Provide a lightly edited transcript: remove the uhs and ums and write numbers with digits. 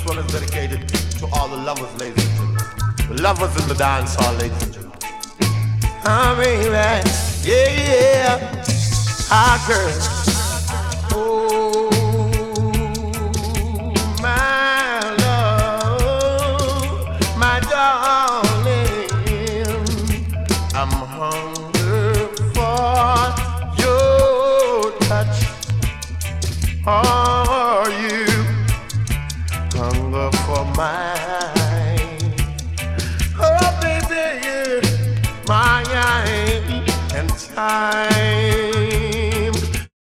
This one is dedicated to all the lovers, ladies and gentlemen. The lovers in the dance hall, ladies and gentlemen. Ah, baby, yeah, ah, girl. Oh, my love, my darling, I'm hungry for your touch. Are you hunger for mine? Oh, baby, my and time.